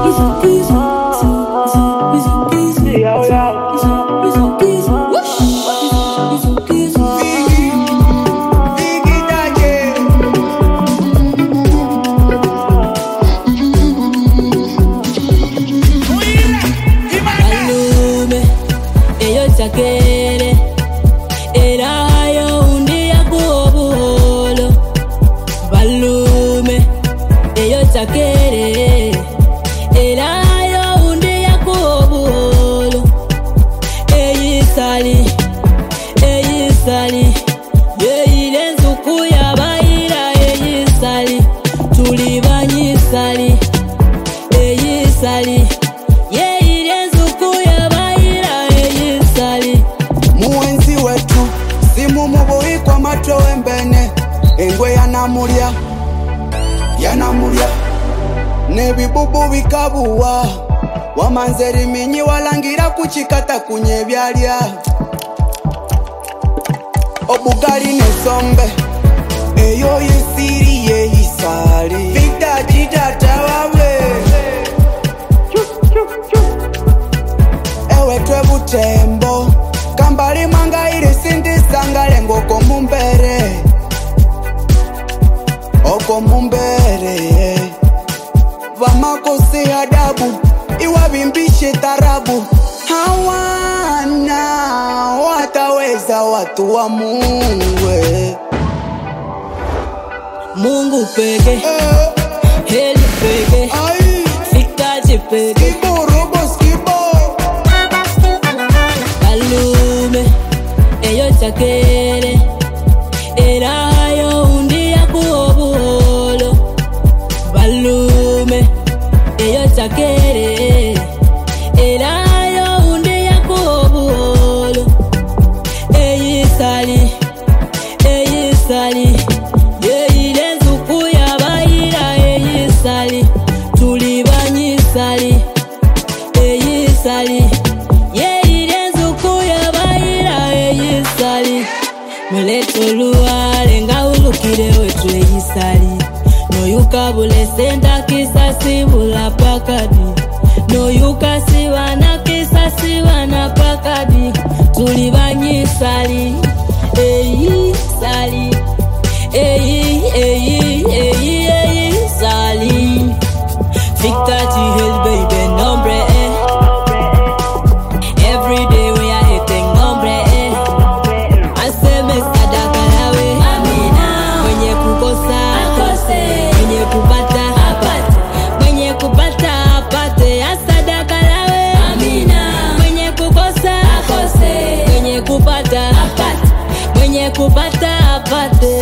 Nebibubu bikabuwa wamanzeri minyi walangira kuchikata kunye byalya obugali nesombe eyo yesiri yeisali Victor Jidata wawe ewe twe butembo kambali manga iri sindisangale ngoko mumbere oko mumbere Vamakosi adabu iwabimbishe tarabu hawana wataweza watu wa Mungu peke Heli peke Fikaji peke Skibo robo skibo Balume Eyo chakere Erayo undi ya kuobuholo Balume Eyo chakere Erayo undi ya kuobuholo Eyisali Yeile nzuku ya baira eyisali Tulibanyisali Eyisali Yeile nzuku ya baira eyisali Muleto luwale nga ulukire wetu eyisali Noyuka bule senda kisasi bula pakadi Noyuka siwana kisasi wana pakadi Tulibanyisali Eyisali Sali Victor G-Hill baby nombre Every day we are hitting nombre Aseme sadaka lawe Amina Mwenye kukosa akose Mwenye kupata apate Mwenye kupata apate Asadaka lawe Amina Mwenye kukosa akose Mwenye kupata apate Mwenye kupata apate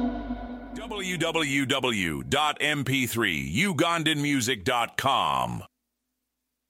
www.mp3ugandanmusic.com